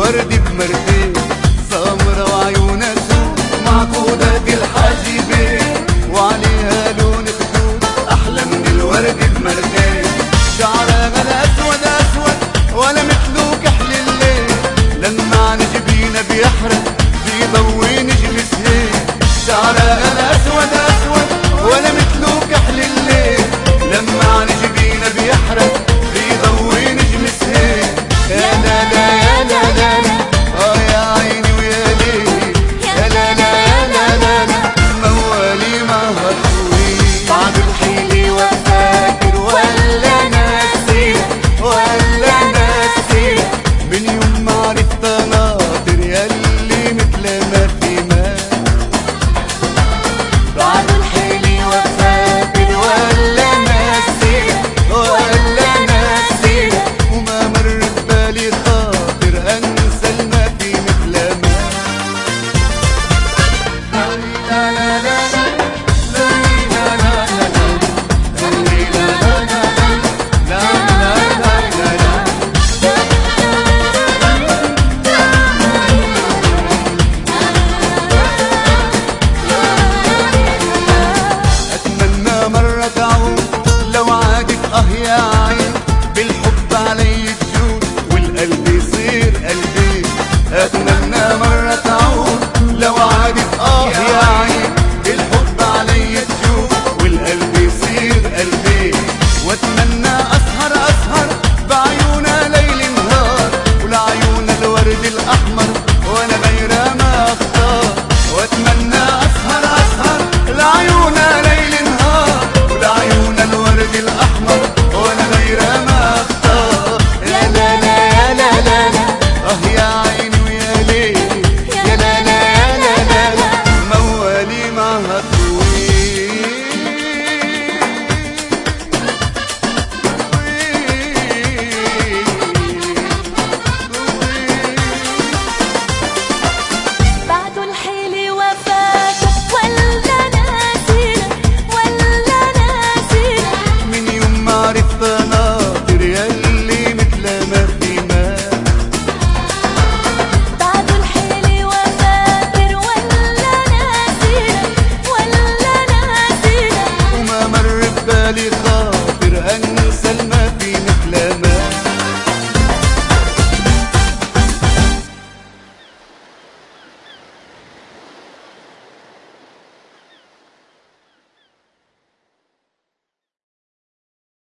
الورد بمرتين، سمرة وعيونها سود معقودة الحاجبين، وعليها لون خدود أحلى من الورد بمرتين. شعرها الأسود أسود ولا مثله كحل الليل، لما نجبينا بيحرق بيضوي نجلس هيك. شعرها الأسود أسود ولا مثله كحل الليل، لما نجبينا بيحرق بيضوي نجلس هيك. يا لا لا يا لا لا لا يا عيني ويا ليلي، يا لا لا يا لا لا لا موالي ما هطوي. بعد الحيلي وفاكر ولا ناسي ولا ناسي، من يوم ما عرفت ناطر ياللي مثل ما في ما. بعد الحيلي وفاكر ولا ناسي ولا ناسي، وما مر ببالي خاطر انسى الما في مثل ما. لا لا لا يا عين بالحب علي تجود والقلب يصير قلبي.